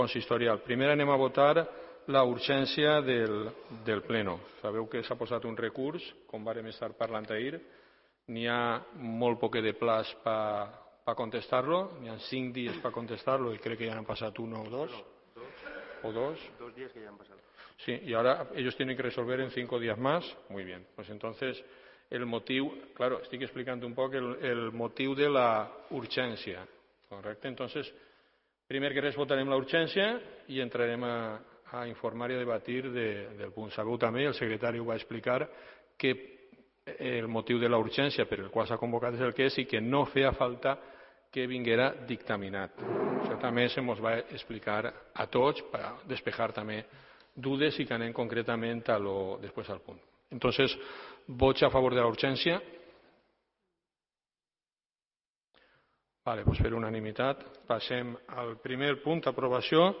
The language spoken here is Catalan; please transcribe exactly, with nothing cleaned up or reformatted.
consistorial. Primer anem a votar la urgència del, del pleno. Sabeu que s'ha posat un recurs, com vàrem estar parlant ahir. N'hi ha molt poquet de plaç per pa contestar-lo. N'hi ha cinc dies per contestar-lo i crec que ja han passat un o dos. ¿O dos? Dos días que ya han pasado. Sí, y ahora ellos tienen que resolver en cinco días más. Muy bien. Pues entonces, el motiu, claro, estic explicant un poc el, el motiu de la urgència. Correcte? Entonces, primer que res votarem la urgència i entrarem a, a informar i a debatir de, del punt. Sabeu també, el secretari ho va explicar, que el motiu de la urgència per el qual s'ha convocat és el que és i que no feia falta que vinguera dictaminat. Això també se mos va explicar a tots per despejar també dudes i que anem concretament a lo, després al punt. Entonces, vots a favor de la urgència? Vale, pues per unanimitat passem al primer punt, aprovació